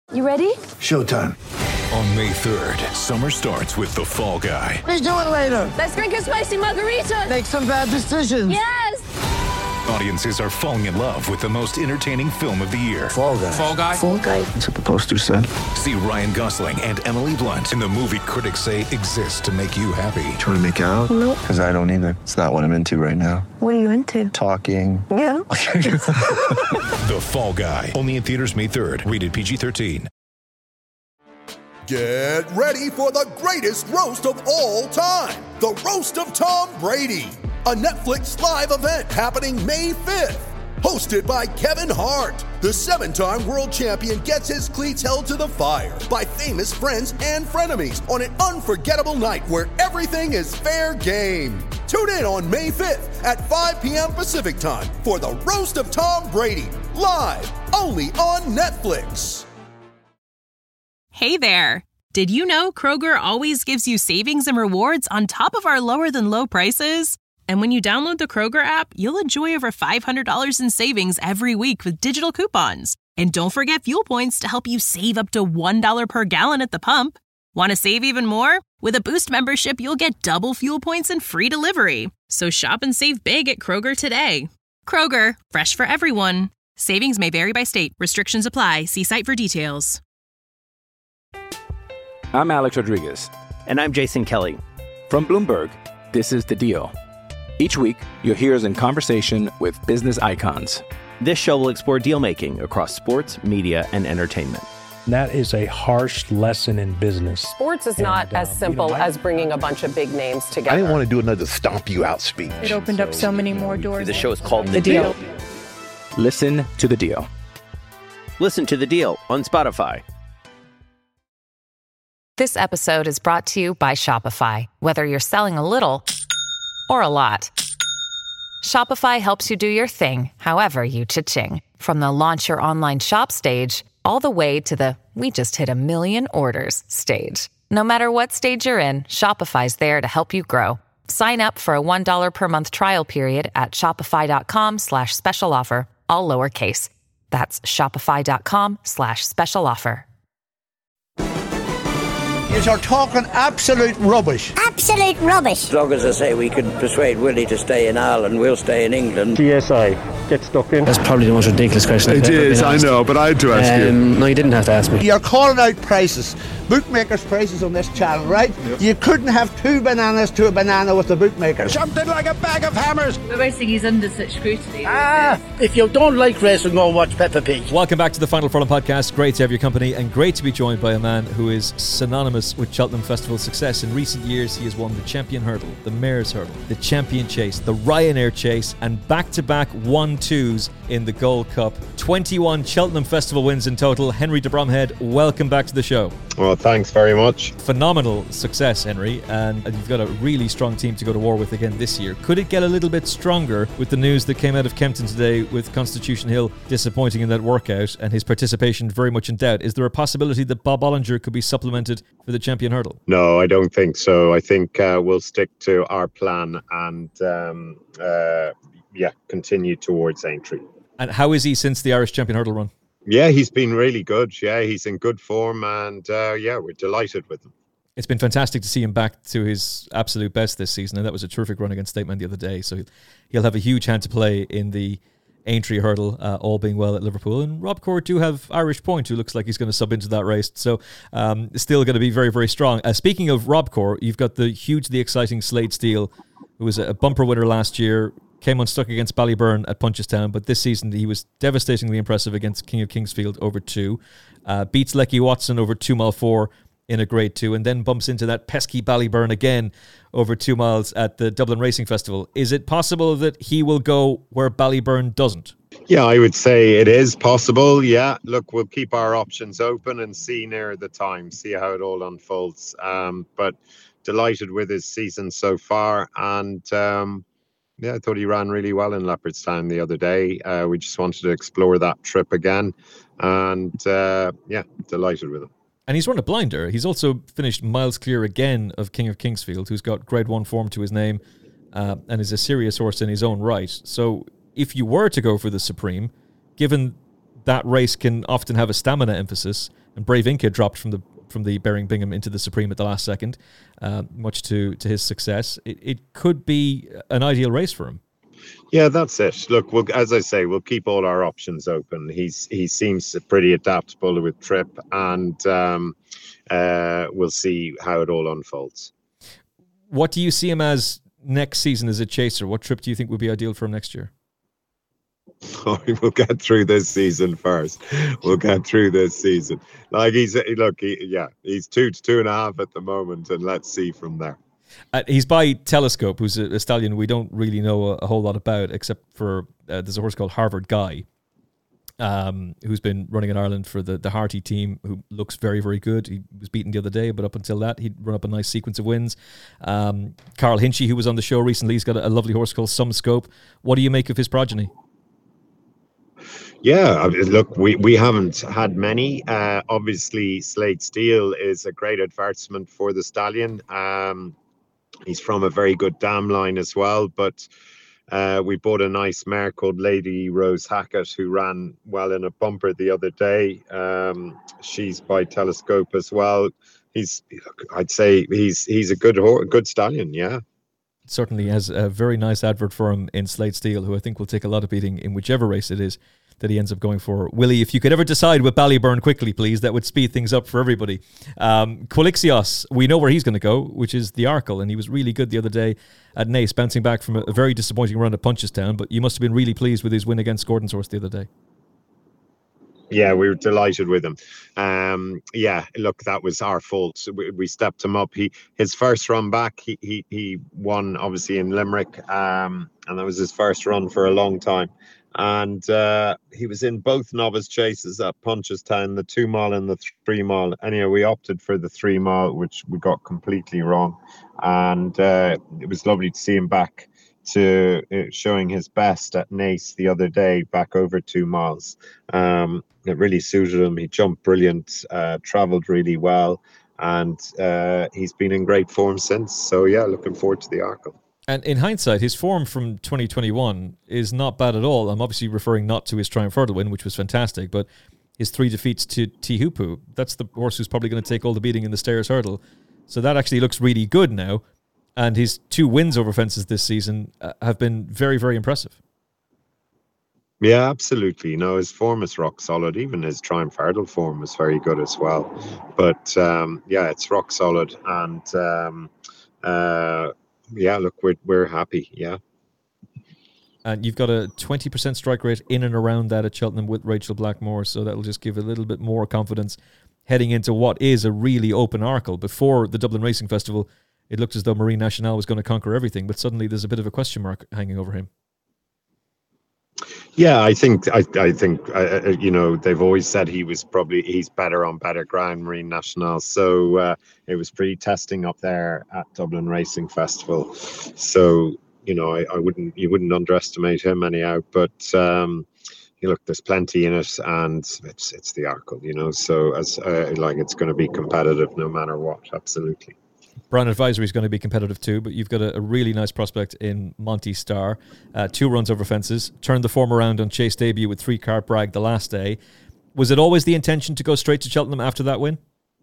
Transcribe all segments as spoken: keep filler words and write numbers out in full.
You ready? Showtime. On May third, summer starts with The Fall Guy. Let's do it later. Let's drink a spicy margarita. Make some bad decisions. Yes! Audiences are falling in love with the most entertaining film of the year. Fall Guy. Fall Guy? Fall Guy. That's what the poster said. See Ryan Gosling and Emily Blunt in the movie critics say exists to make you happy. Trying to make it out? Nope. Because I don't either. It's not what I'm into right now. What are you into? Talking. Yeah. The Fall Guy. Only in theaters May third. Rated P G thirteen. Get ready for the greatest roast of all time. The Roast of Tom Brady. A Netflix live event happening May fifth. Hosted by Kevin Hart. The seven-time world champion gets his cleats held to the fire by famous friends and frenemies on an unforgettable night where everything is fair game. Tune in on May fifth at five p.m. Pacific time for the Roast of Tom Brady. Live only on Netflix. Hey there! Did you know Kroger always gives you savings and rewards on top of our lower-than-low prices? And when you download the Kroger app, you'll enjoy over five hundred dollars in savings every week with digital coupons. And don't forget fuel points to help you save up to one dollar per gallon at the pump. Want to save even more? With a Boost membership, you'll get double fuel points and free delivery. So shop and save big at Kroger today. Kroger, fresh for everyone. Savings may vary by state. Restrictions apply. See site for details. I'm Alex Rodriguez. And I'm Jason Kelly. From Bloomberg, this is The Deal. Each week, you'll hear us in conversation with business icons. This show will explore deal-making across sports, media, and entertainment. That is a harsh lesson in business. Sports is not and, as uh, simple you know, as bringing a bunch of big names together. I didn't want to do another stomp you out speech. It opened so, up so many more doors. The show is called The, the deal. deal. Listen to The Deal. Listen to The Deal on Spotify. This episode is brought to you by Shopify. Whether you're selling a little or a lot, Shopify helps you do your thing, however you cha-ching. From the launch your online shop stage, all the way to the we just hit a million orders stage. No matter what stage you're in, Shopify's there to help you grow. Sign up for a one dollar per month trial period at shopify.com slash special offer, all lowercase. That's shopify.com slash special offer. You are talking absolute rubbish. Absolute rubbish. As long as I say we can persuade Willie to stay in Ireland, we'll stay in England. T S I, get stuck in. That's probably the most ridiculous question I've It ever is, been I know, but I had to ask um, you. No, you didn't have to ask me. You're calling out prices. Bookmakers' prices on this channel, right? Yep. You couldn't have two bananas to a banana with the bookmakers. Jumped in like a bag of hammers. The racing is under such scrutiny. Ah, if you don't like racing, go and watch Peppa Pig. Welcome back to the Final Furlong podcast. Great to have your company and great to be joined by a man who is synonymous with Cheltenham Festival success. In recent years, he has won the Champion Hurdle, the Mayor's Hurdle, the Champion Chase, the Ryanair Chase, and back-to-back one-twos in the Gold Cup. twenty-one Cheltenham Festival wins in total. Henry de Bromhead, welcome back to the show. Well, thanks very much. Phenomenal success, Henry, and you've got a really strong team to go to war with again this year. Could it get a little bit stronger with the news that came out of Kempton today with Constitution Hill disappointing in that workout and his participation very much in doubt? Is there a possibility that Bob Ollinger could be supplemented for the Champion Hurdle? No, I don't think so. I think uh, we'll stick to our plan and um, uh, yeah, continue towards Aintree. And how is he since the Irish Champion Hurdle run? Yeah, he's been really good. Yeah, he's in good form, and uh, yeah, we're delighted with him. It's been fantastic to see him back to his absolute best this season, and that was a terrific run against Stateman the other day. So he'll have a huge hand to play in the Aintree Hurdle, uh, all being well at Liverpool. And Rob Court do have Irish Point, who looks like he's going to sub into that race. So um, still going to be very, very strong. Uh, speaking of Rob Court, you've got the hugely exciting Slade Steele, who was a bumper winner last year, came unstuck against Ballyburn at Punchestown, but this season he was devastatingly impressive against King of Kingsfield over two. Uh, beats Lecky Watson over two mile four in a grade two, and then bumps into that pesky Ballyburn again over two miles at the Dublin Racing Festival. Is it possible that he will go where Ballyburn doesn't? Yeah, I would say it is possible. Yeah, look, we'll keep our options open and see near the time, see how it all unfolds. Um, but delighted with his season so far, and um, yeah, I thought he ran really well in Leopardstown the other day. Uh, we just wanted to explore that trip again, and uh, yeah, delighted with him. And he's run a blinder. He's also finished miles clear again of King of Kingsfield, who's got grade one form to his name uh, and is a serious horse in his own right. So if you were to go for the Supreme, given that race can often have a stamina emphasis. And Brave Inca dropped from the from the Bering Bingham into the Supreme at the last second, uh, much to to his success. It, it could be an ideal race for him. Yeah, that's it. Look, we'll, as I say, we'll keep all our options open. He's he seems pretty adaptable with trip, and um, uh, we'll see how it all unfolds. What do you see him as next season as a chaser? What trip do you think would be ideal for him next year? Oh, we'll get through this season first. We'll get through this season. Like he's look, he, yeah, he's two to two and a half at the moment, and let's see from there. Uh, he's by Telescope, who's a, a stallion we don't really know a, a whole lot about, except for uh, there's a horse called Harvard Guy, um, who's been running in Ireland for the, the Harty team, who looks very, very good. He was beaten the other day, but up until that, he'd run up a nice sequence of wins. Um, Carl Hinchy, who was on the show recently, he's got a, a lovely horse called Some Scope. What do you make of his progeny? Yeah, look, we, we haven't had many. Uh, obviously, Slade Steele is a great advertisement for the stallion. Um, he's from a very good dam line as well, but uh, we bought a nice mare called Lady Rose Hackett, who ran well in a bumper the other day. Um, she's by Telescope as well. He's, I'd say he's he's a good horse, good stallion, yeah. Certainly has a very nice advert for him in Slade Steele, who I think will take a lot of beating in whichever race it is that he ends up going for. Willie, if you could ever decide with Ballyburn quickly, please, that would speed things up for everybody. Um, Quilixios, we know where he's going to go, which is the Arkle, and he was really good the other day at Naas, bouncing back from a, a very disappointing run at Punchestown, but you must have been really pleased with his win against Gordon's horse the other day. Yeah, we were delighted with him. Um, yeah, look, that was our fault. We, we stepped him up. He his first run back, he he, he won obviously in Limerick, um, and that was his first run for a long time. And uh, he was in both novice chases at Punchestown, the two mile and the three mile. Anyway, we opted for the three mile, which we got completely wrong. And uh, it was lovely to see him back to uh, showing his best at Naas the other day, back over two miles. Um, it really suited him. He jumped brilliant, uh, travelled really well, and uh, he's been in great form since. So yeah, looking forward to the Arkle. And in hindsight, his form from twenty twenty-one is not bad at all. I'm obviously referring not to his Triumph Hurdle win, which was fantastic, but his three defeats to Tihupu. That's the horse who's probably going to take all the beating in the Stayers Hurdle. So that actually looks really good now. And his two wins over fences this season uh, have been very, very impressive. Yeah, absolutely. You know, his form is rock solid. Even his Triumph Hurdle form was very good as well. But um, yeah, it's rock solid. And um, uh, yeah, look, we're we're happy. Yeah. And you've got a twenty percent strike rate in and around that at Cheltenham with Rachel Blackmore. So that'll just give a little bit more confidence heading into what is a really open Arkle. Before the Dublin Racing Festival, it looked as though Marine Nationale was going to conquer everything, but suddenly there's a bit of a question mark hanging over him. Yeah, I think I, I think uh, you know, they've always said he was probably he's better on better ground, Marine Nationale. So uh, it was pretty testing up there at Dublin Racing Festival. So you know, I, I wouldn't you wouldn't underestimate him anyhow. But um, you look, there's plenty in it, and it's it's the Arkle, you know. So as uh, like it's going to be competitive no matter what. Absolutely. Brown Advisory is going to be competitive too, but you've got a, a really nice prospect in Monty Star. Uh, two runs over fences, turned the form around on Chase debut with three cart brag the last day. Was it always the intention to go straight to Cheltenham after that win?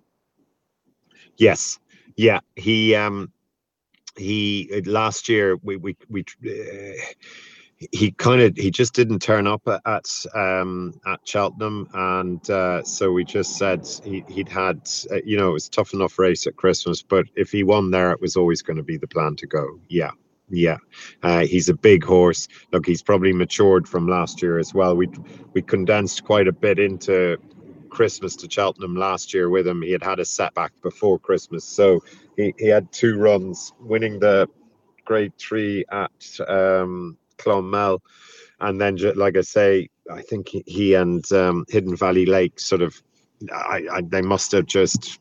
Yes. Yeah. He, um, he, last year, we, we, we, uh, he kind of he just didn't turn up at um at Cheltenham, and uh, so we just said he, he'd had uh, you know, it was a tough enough race at Christmas, but if he won there, it was always going to be the plan to go. Yeah, yeah. Uh, he's a big horse. Look, he's probably matured from last year as well. We we condensed quite a bit into Christmas to Cheltenham last year with him. He had had a setback before Christmas, so he, he had two runs, winning the Grade Three at um Clonmel, and then like I say, I think he, he and um, Hidden Valley Lake sort of I, I, they must have just,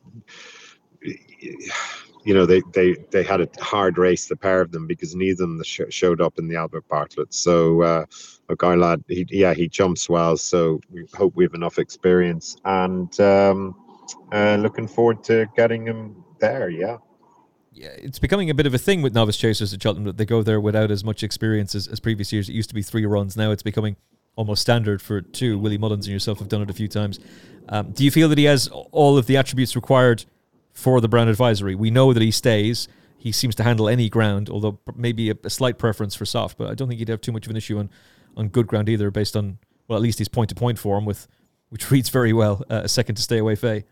you know, they, they, they had a hard race, the pair of them, because neither of them sh- showed up in the Albert Bartlett. So uh, look, our lad, he, yeah, he jumps well, so we hope we have enough experience, and um, uh, looking forward to getting him there. Yeah. Yeah, it's becoming a bit of a thing with novice chasers at Cheltenham that they go there without as much experience as, as previous years. It used to be three runs. Now it's becoming almost standard for two. Willie Mullins and yourself have done it a few times. Um, do you feel that he has all of the attributes required for the Brown Advisory? We know that he stays. He seems to handle any ground, although maybe a, a slight preference for soft, but I don't think he'd have too much of an issue on, on good ground either, based on, well, at least his point-to-point form, with which reads very well, uh, a second to stay away Faye.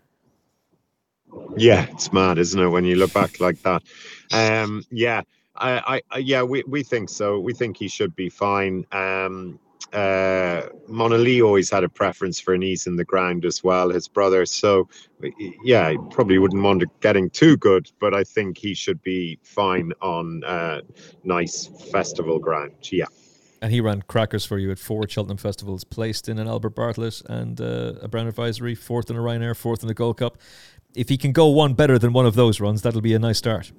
Yeah, it's mad, isn't it, when you look back like that? Um, yeah, I, I, yeah, we, we think so. We think he should be fine. Um, uh, Monali always had a preference for an ease in the ground as well, his brother. So, yeah, he probably wouldn't want it getting too good, but I think he should be fine on uh, nice festival ground. Yeah. And he ran crackers for you at four Cheltenham festivals, placed in an Albert Bartlett and uh, a Brown Advisory, fourth in a Ryanair, fourth in the Gold Cup. If he can go one better than one of those runs, that'll be a nice start.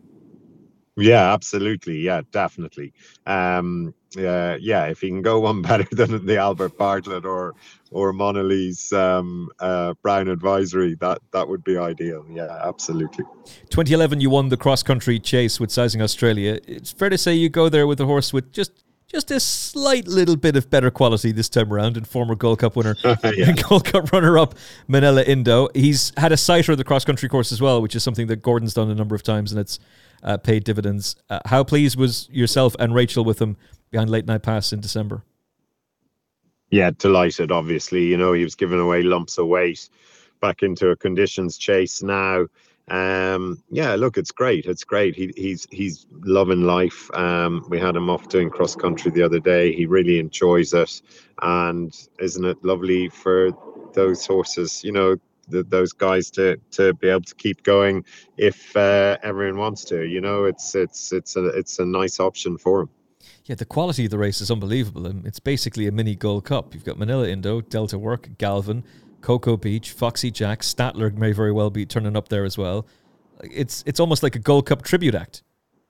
Yeah, absolutely. Yeah, definitely. Um, uh, yeah, if he can go one better than the Albert Bartlett or or Monali's um, uh, Brown Advisory, that that would be ideal. Yeah, absolutely. twenty eleven, you won the cross-country chase with Sizing Australia. It's fair to say you go there with a horse with just just a slight little bit of better quality this time around, and former Gold Cup winner yeah. and Gold Cup runner-up Manila Indo. He's had a sighter of the cross-country course as well, which is something that Gordon's done a number of times, and it's uh, paid dividends. Uh, how pleased was yourself and Rachel with him behind Late Night Pass in December? Yeah, delighted, obviously. You know, he was giving away lumps of weight back into a conditions chase now. Um, yeah, look, it's great. It's great. He, he's he's loving life. Um, we had him off doing cross country the other day. He really enjoys it, and isn't it lovely for those horses? You know, the, those guys to to be able to keep going if uh, everyone wants to. You know, it's it's it's a it's a nice option for him. Yeah, the quality of the race is unbelievable. It's basically a mini Gold Cup. You've got Manila Indo, Delta Work, Galvin, Cocoa Beach, Foxy Jack, Statler may very well be turning up there as well. It's it's almost like a Gold Cup tribute act.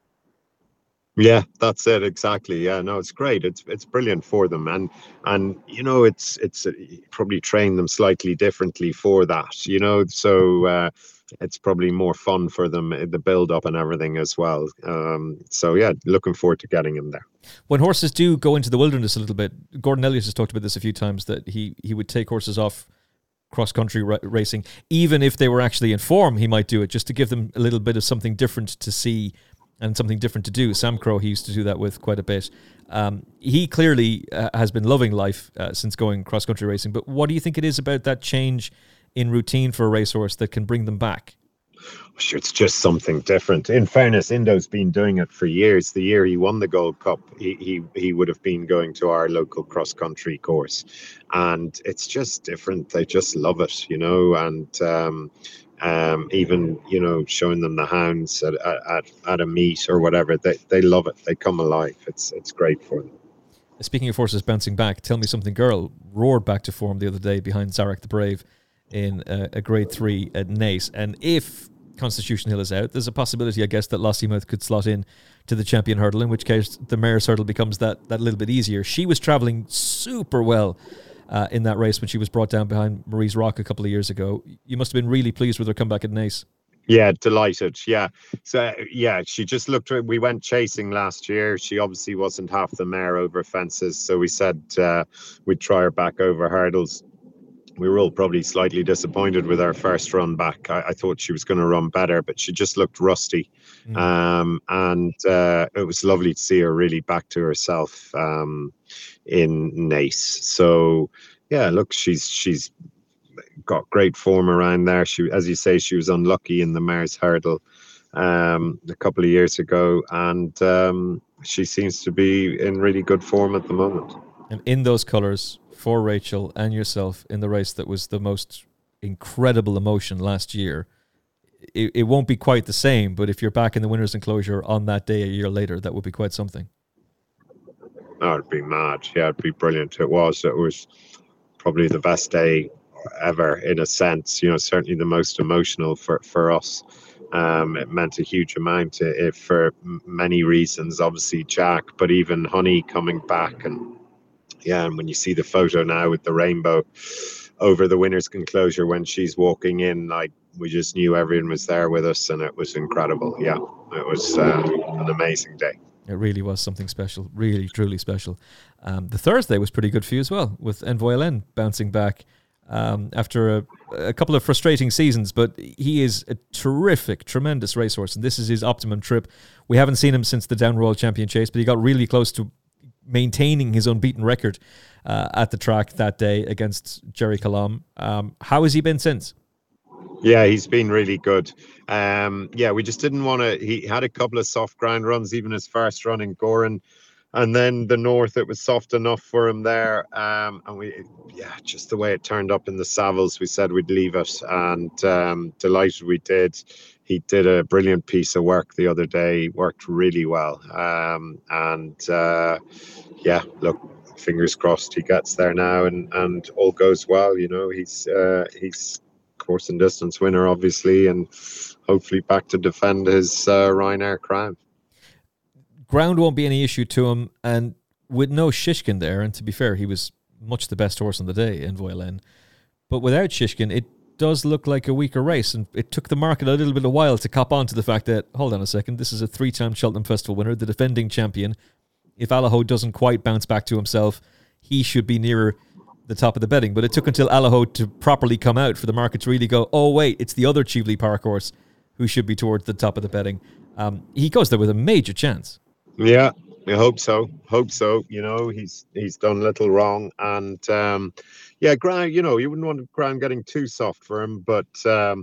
Yeah, that's it exactly. Yeah, no, it's great. It's it's brilliant for them, and and you know, it's it's uh, probably train them slightly differently for that. You know, so uh, it's probably more fun for them, the build up and everything as well. Um, so yeah, looking forward to getting him there. When horses do go into the wilderness a little bit, Gordon Elliott has talked about this a few times, that he he would take horses off cross-country ra- racing, even if they were actually in form. He might do it just to give them a little bit of something different to see and something different to do. Sam Crow, he used to do that with quite a bit. Um, he clearly uh, has been loving life uh, since going cross-country racing, but what do you think it is about that change in routine for a racehorse that can bring them back? Sure, it's just something different. In fairness, Indo's been doing it for years. The year he won the Gold Cup, he he, he would have been going to our local cross-country course. And it's just different. They just love it, you know, and um, um, even, you know, showing them the hounds at, at, at a meet or whatever, they, they love it. They come alive. It's, it's great for them. Speaking of horses bouncing back, Tell Me Something Girl roared back to form the other day behind Zarek the Brave in a, a grade three at Naas. And if Constitution Hill is out, there's a possibility, I guess, that Lossiemouth could slot in to the Champion Hurdle, in which case the Mare's Hurdle becomes that, that little bit easier. She was travelling super well uh, in that race when she was brought down behind Marie's Rock a couple of years ago. You must have been really pleased with her comeback at Naas. Yeah, delighted. Yeah. So, yeah, she just looked, we went chasing last year. She obviously wasn't half the mare over fences. So we said uh, we'd try her back over hurdles. We were all probably slightly disappointed with our first run back. I, I thought she was going to run better, but she just looked rusty. Mm. Um, and uh, it was lovely to see her really back to herself um, in Naas. So, yeah, look, she's she's got great form around there. She, as you say, she was unlucky in the Mare's Hurdle um, a couple of years ago, and um, she seems to be in really good form at the moment. And in those colours, for Rachel and yourself in the race that was the most incredible emotion last year, it, it won't be quite the same, but if you're back in the winner's enclosure on that day a year later, that would be quite something. Oh, it'd be mad. Yeah, it'd be brilliant. It was. It was probably the best day ever, in a sense. You know, certainly the most emotional for, for us. Um, it meant a huge amount if for many reasons, obviously Jack, but even Honey coming back. And yeah, and when you see the photo now with the rainbow over the winner's enclosure when she's walking in, like, we just knew everyone was there with us, and it was incredible. Yeah, it was uh, an amazing day. It really was something special, really, truly special. Um, the Thursday was pretty good for you as well, with Envoy bouncing back um, after a, a couple of frustrating seasons, but he is a terrific, tremendous racehorse, and this is his optimum trip. We haven't seen him since the Down Royal Champion Chase, but he got really close to maintaining his unbeaten record uh, at the track that day against Jerry Kalam. Um, how has he been since? Yeah, he's been really good. Um, yeah, we just didn't want to. He had a couple of soft ground runs, even his first run in Goran, and then the North. It was soft enough for him there, um, and we, yeah, just the way it turned up in the Savills, we said we'd leave it, and um, delighted we did. He did a brilliant piece of work the other day. He worked really well, um, and uh, yeah, look, fingers crossed he gets there now, and and all goes well. You know, he's uh, he's. course and distance winner, obviously, and hopefully back to defend his uh, Ryanair crown. Ground won't be any issue to him, and with no Shishkin there, and to be fair, he was much the best horse on the day in Voilen, but without Shishkin, it does look like a weaker race, and it took the market a little bit of a while to cop on to the fact that, hold on a second, this is a three-time Cheltenham Festival winner, the defending champion. If Allaho doesn't quite bounce back to himself, he should be nearer the top of the betting, but it took until Allaho to properly come out for the market to really go, oh wait, it's the other Cheveley Park horse who should be towards the top of the betting. Um, he goes there with a major chance. Yeah, I hope so. Hope so. You know, he's he's done little wrong, and um, yeah, ground. You know, you wouldn't want ground getting too soft for him, but um,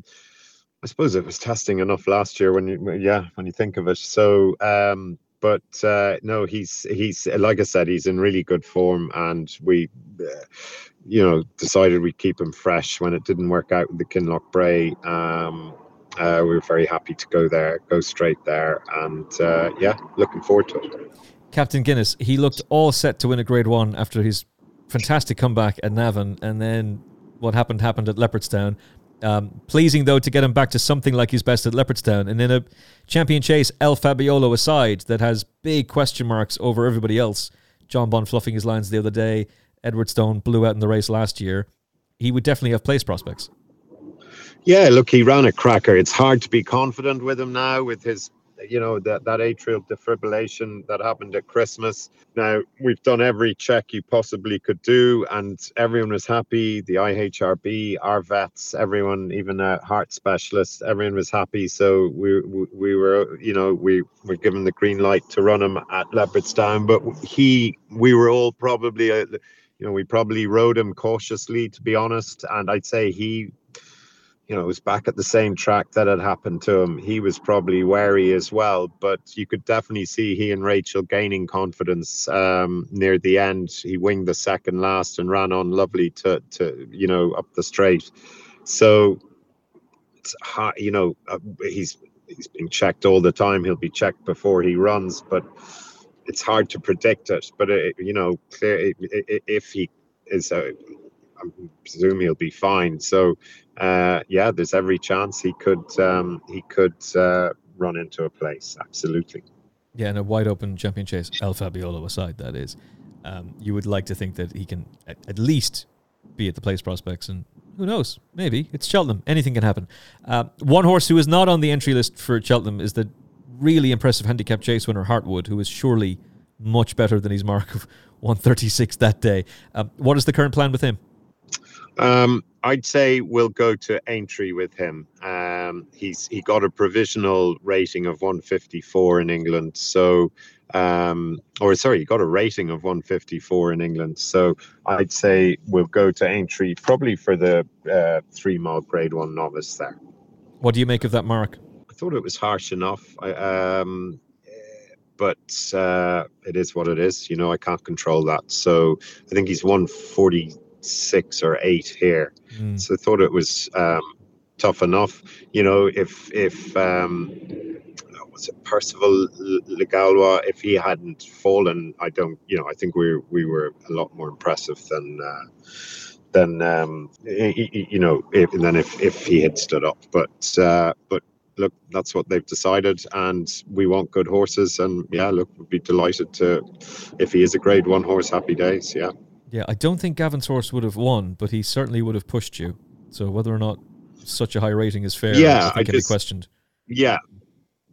I suppose it was testing enough last year when you, yeah, when you think of it. So. Um, But uh, no, he's he's like I said, he's in really good form, and we, uh, you know, decided we'd keep him fresh when it didn't work out with the Kinloch Bray. Um, uh, we were very happy to go there, go straight there, and uh, yeah, looking forward to it. Captain Guinness, he looked all set to win a Grade One after his fantastic comeback at Navan, and then what happened happened at Leopardstown. Um, pleasing, though, to get him back to something like his best at Leopardstown. And in a champion chase, El Fabiolo aside, that has big question marks over everybody else. John Bond fluffing his lines the other day. Edwardstone blew out in the race last year. He would definitely have place prospects. Yeah, look, he ran a cracker. It's hard to be confident with him now with his, you know, that, that atrial defibrillation that happened at Christmas. Now, we've done every check you possibly could do, and everyone was happy. The I H R B, our vets, everyone, even a heart specialist, everyone was happy. So we we, we were, you know, we were given the green light to run him at Leopardstown. But he, we were all probably, uh, you know, we probably rode him cautiously, to be honest. And I'd say he, you know, it was back at the same track that had happened to him. He was probably wary as well, but you could definitely see he and Rachel gaining confidence um, near the end. He winged the second last and ran on lovely to, to you know, up the straight. So, it's hard, you know, uh, he's he's being checked all the time. He'll be checked before he runs, but it's hard to predict it. But, it, you know, clear, if he is a... I presume he'll be fine. So, uh, yeah, there's every chance he could um, he could uh, run into a place. Absolutely. Yeah, and a wide open champion chase, El Fabiolo aside, that is. Um, you would like to think that he can at, at least be at the place prospects, and who knows? Maybe it's Cheltenham. Anything can happen. Uh, one horse who is not on the entry list for Cheltenham is the really impressive handicap chase winner Heartwood, who is surely much better than his mark of one thirty-six that day. Uh, what is the current plan with him? Um, I'd say we'll go to Aintree with him. Um, he's he got a provisional rating of one fifty-four in England. So, um, or sorry, he got a rating of one fifty-four in England. So I'd say we'll go to Aintree probably for the uh, three mile Grade One novice there. What do you make of that mark? I thought it was harsh enough. I, um, but uh, it is what it is. You know, I can't control that. So I think he's one forty. Six or eight here, mm. so I thought it was um, tough enough. You know, if if um, was it Percival Legalwa, if he hadn't fallen, I don't. You know, I think we we were a lot more impressive than uh, than um, you know. If, and then if if he had stood up, but uh, but. Look, that's what they've decided, and we want good horses. And yeah, look, we'd be delighted to, if he is a Grade One horse, happy days. Yeah. Yeah, I don't think Gavin's horse would have won, but he certainly would have pushed you. So whether or not such a high rating is fair, yeah, I think I can just, be questioned. Yeah,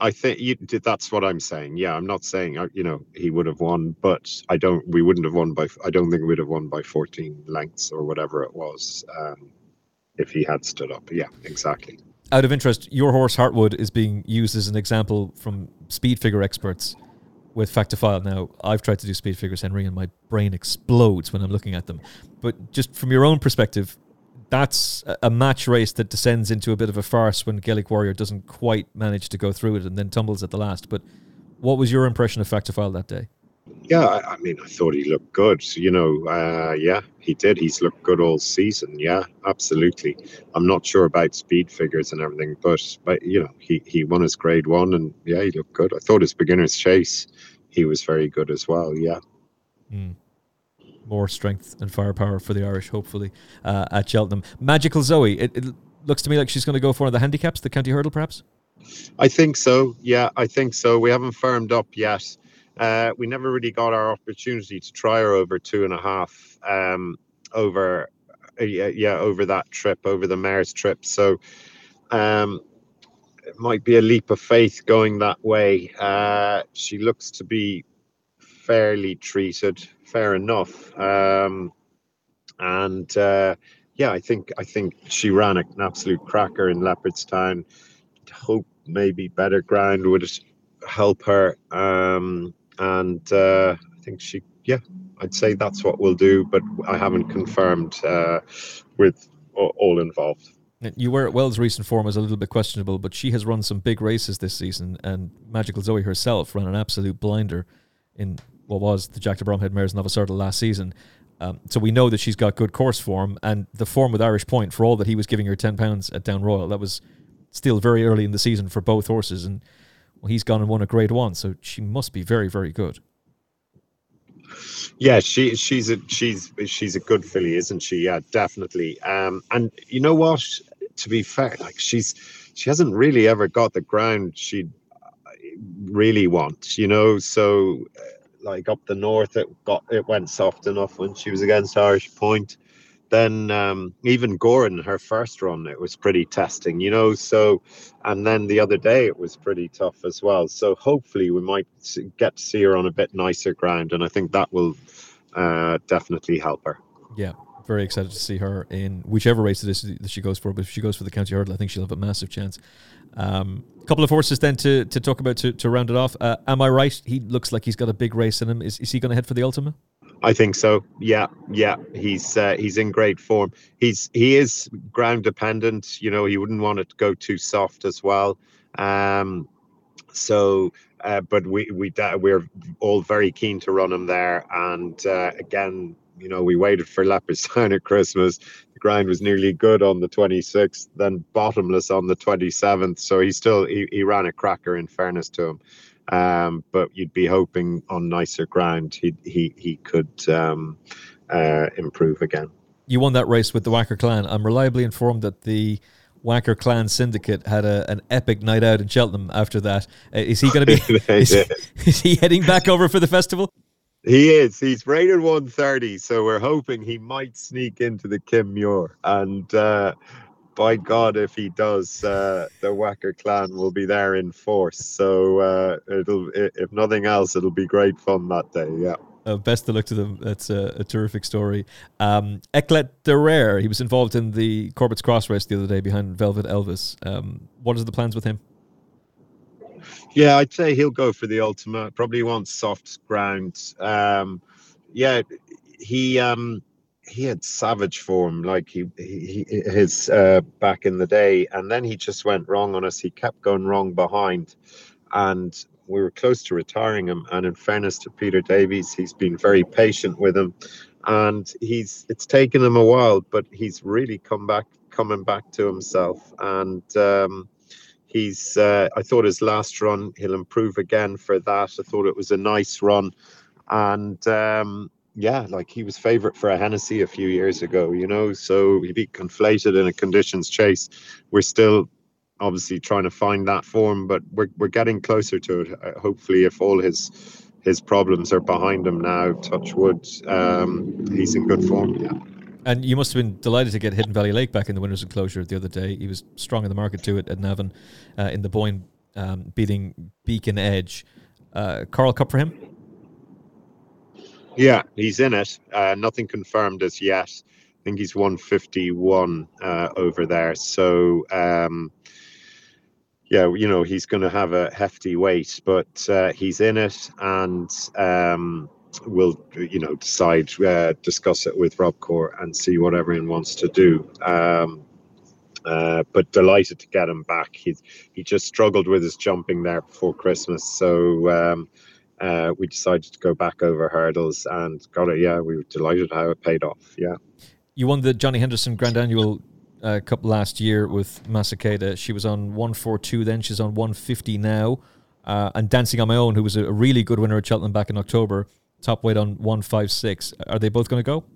I think you, that's what I'm saying. Yeah, I'm not saying uh, you know he would have won, but I don't. We wouldn't have won by. I don't think we would have won by fourteen lengths or whatever it was um, if he had stood up. Yeah, exactly. Out of interest, your horse Heartwood is being used as an example from speed figure experts with Factifile. Now, I've tried to do speed figures, Henry, and my brain explodes when I'm looking at them. But just from your own perspective, that's a match race that descends into a bit of a farce when Gaelic Warrior doesn't quite manage to go through it and then tumbles at the last. But what was your impression of Factifile that day? Yeah, I, I mean, I thought he looked good. You know, uh, yeah, he did. He's looked good all season. Yeah, absolutely. I'm not sure about speed figures and everything, but, but you know, he, he won his grade one and, yeah, he looked good. I thought his beginner's chase, he was very good as well, yeah. Mm. More strength and firepower for the Irish, hopefully, uh, at Cheltenham. Magical Zoe, it, it looks to me like she's going to go for one of the handicaps, the county hurdle, perhaps? I think so, yeah, I think so. We haven't firmed up yet. Uh, we never really got our opportunity to try her over two and a half um, over, uh, yeah, over that trip, over the mare's trip. So um, it might be a leap of faith going that way. Uh, she looks to be fairly treated, fair enough. Um, and uh, yeah, I think I think she ran an absolute cracker in Leopardstown. Hope maybe better ground would help her. Um, And uh, I think she, yeah, I'd say that's what we'll do, but I haven't confirmed uh, with all involved. You were at Wells' recent form is a little bit questionable, but she has run some big races this season, and Magical Zoe herself ran an absolute blinder in what was the Jack de Bromhead Mares Nova Sorda last season. Um, so we know that she's got good course form, and the form with Irish Point, for all that he was giving her ten pounds at Down Royal, that was still very early in the season for both horses, and well, he's gone and won a grade one, so she must be very, very good. Yeah, she she's a she's she's a good filly, isn't she? Yeah, definitely. Um, and you know what? To be fair, like she's she hasn't really ever got the ground she really wants, you know. So, like up the north, it got it went soft enough when she was against Irish Point. Then um, even Goran, her first run, it was pretty testing, you know. So, and then the other day it was pretty tough as well. So hopefully we might get to see her on a bit nicer ground, and I think that will uh, definitely help her. Yeah, very excited to see her in whichever race it is that she goes for. But if she goes for the county hurdle, I think she'll have a massive chance. Um, a couple of horses then to to talk about to, to round it off. Uh, am I right? He looks like he's got a big race in him. Is is he going to head for the Ultima? I think so. Yeah, yeah. He's uh, he's in great form. He's he is ground dependent. You know, he wouldn't want it to go too soft as well. Um, so, uh, but we we we're all very keen to run him there. And uh, again, you know, we waited for Leopardstown at Christmas. The ground was nearly good on the twenty-sixth, then bottomless on the twenty-seventh. So he still he, he ran a cracker. In fairness to him. Um, but you'd be hoping on nicer ground he he he could um, uh, improve again. You won that race with the Wacker Clan. I'm reliably informed that the Wacker Clan Syndicate had a, an epic night out in Cheltenham after that. Uh, is he going to be? is, is he heading back over for the festival? He is. He's rated one thirty, so we're hoping he might sneak into the Kim Muir. And uh, by God, if he does, uh, the Wacker Clan will be there in force. So uh, it'll, if nothing else, it'll be great fun that day. Yeah. Uh, best of luck to them. That's a, a terrific story. Um, Eclat de Rare, he was involved in the Corbett's Cross race the other day behind Velvet Elvis. Um, what are the plans with him? Yeah, I'd say he'll go for the Ultima. Probably wants soft ground. Um, yeah, he um, he had savage form, like he, he, he his uh, back in the day, and then he just went wrong on us. He kept going wrong behind, and we were close to retiring him. And in fairness to Peter Davies, he's been very patient with him, and he's it's taken him a while, but he's really come back, coming back to himself. And um, he's, uh, I thought his last run, he'll improve again for that. I thought it was a nice run, and um, yeah, like he was favourite for a Hennessy a few years ago, you know. So he'd be conflated in a conditions chase. We're still obviously trying to find that form, but we're we're getting closer to it. Uh, hopefully, if all his his problems are behind him now, touch wood, um, he's in good form. Yeah. And you must have been delighted to get Hidden Valley Lake back in the winners' enclosure the other day. He was strong in the market to it at Navan uh, in the Boyne um, beating Beacon Edge. Uh, Coral Cup for him? Yeah, he's in it. Uh, nothing confirmed as yet. I think he's one fifty-one uh, over there. So, um, yeah, you know, he's going to have a hefty weight, but uh, he's in it, and um, we'll, you know, decide, uh, discuss it with Rob Corr and see what everyone wants to do. Um, uh, but delighted to get him back. He he just struggled with his jumping there before Christmas, so um, uh, we decided to go back over hurdles and got it. Yeah, we were delighted how it paid off. Yeah. You won the Johnny Henderson Grand Annual uh, Cup last year with Masakeda. She was on one forty-two then. She's on one fifty now. Uh, and Dancing on My Own, who was a really good winner at Cheltenham back in October, top weight on one fifty-six. Are they both going to go?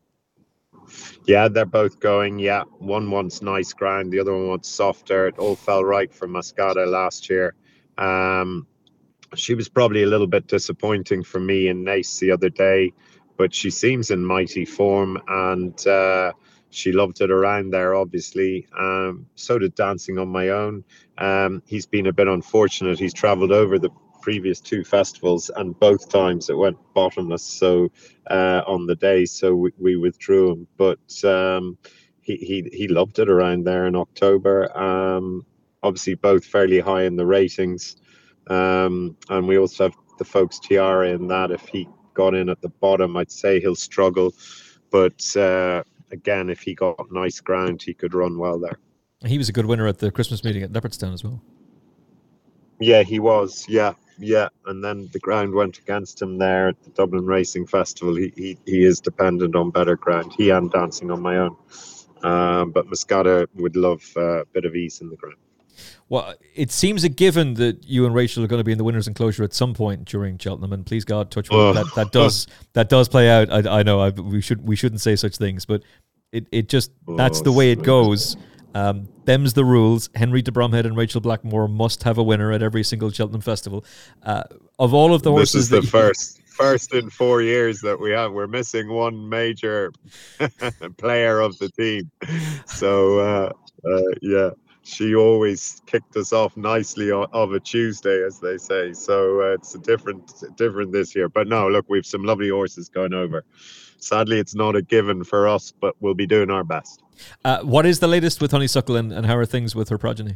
Yeah, they're both going. Yeah, one wants nice ground, the other one wants softer. It all fell right for Mascada last year. Um, she was probably a little bit disappointing for me in Naas the other day, but she seems in mighty form, and uh, she loved it around there, obviously. Um, so did Dancing on My Own. Um, he's been a bit unfortunate. He's travelled over the previous two festivals, and both times it went bottomless. So uh, on the day, so we, we withdrew him. But um, he, he he loved it around there in October. Um, obviously, both fairly high in the ratings, um, and we also have the Folks Tiara in that. If he got in at the bottom, I'd say he'll struggle. But uh, again, if he got nice ground, he could run well there. He was a good winner at the Christmas meeting at Leopardstown as well. Yeah, he was. Yeah, yeah. And then the ground went against him there at the Dublin Racing Festival. He he, he is dependent on better ground. He and Dancing on My Own. Um, but Mascada would love uh, a bit of ease in the ground. Well, it seems a given that you and Rachel are going to be in the winners' enclosure at some point during Cheltenham, and please God, touch wood, oh. that that does that does play out. I, I know I, we should we shouldn't say such things, but it it just that's oh, the way it goes. Um, them's the rules. Henry de Bromhead and Rachel Blackmore must have a winner at every single Cheltenham festival. Uh, of all of the horses, this is the that first first in four years that we have. We're missing one major player of the team. So uh, uh, yeah, she always kicked us off nicely on, of a Tuesday, as they say. So uh, it's a different different this year. But no, look, we've some lovely horses going over. Sadly, it's not a given for us, but we'll be doing our best. Uh, what is the latest with Honeysuckle, and, and how are things with her progeny?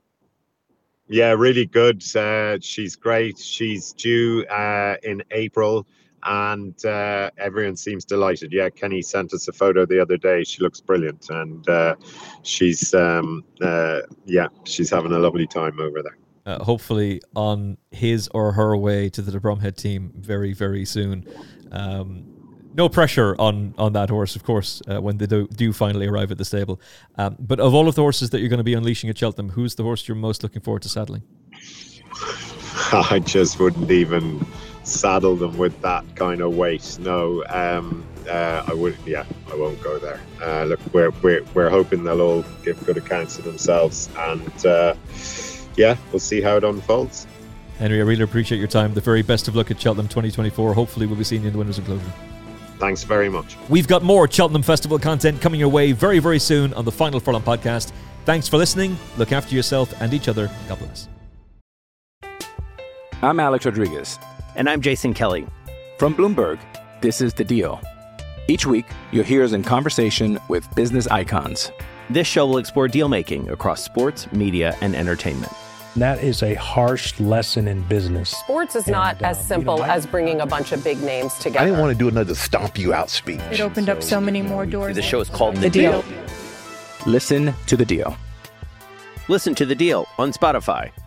Yeah, really good. Uh, she's great. She's due uh, in April, and uh, everyone seems delighted. Yeah, Kenny sent us a photo the other day. She looks brilliant, and uh, she's um, uh, yeah, she's having a lovely time over there. Uh, hopefully on his or her way to the de Bromhead team very, very soon. Um, No pressure on, on that horse, of course, uh, when they do, do finally arrive at the stable. Um, but of all of the horses that you're going to be unleashing at Cheltenham, who's the horse you're most looking forward to saddling? I just wouldn't even saddle them with that kind of weight. No, um, uh, I wouldn't. Yeah, I won't go there. Uh, look, we're we're we're hoping they'll all give good accounts of themselves, and uh, yeah, we'll see how it unfolds. Henry, I really appreciate your time. The very best of luck at Cheltenham twenty twenty-four. Hopefully, we'll be seeing you in the winners' enclosure. Thanks very much. We've got more Cheltenham Festival content coming your way very, very soon on the Final Furlong podcast. Thanks for listening. Look after yourself and each other. God bless. I'm Alex Rodriguez. And I'm Jason Kelly. From Bloomberg, this is The Deal. Each week, you'll hear us in conversation with business icons. This show will explore deal-making across sports, media, and entertainment. That is a harsh lesson in business. Sports is and, not as uh, simple you know, as bringing a bunch of big names together. I didn't want to do another stomp you out speech. It opened so, up so many more doors. The show is called The, the deal. deal. Listen to The Deal. Listen to The Deal on Spotify.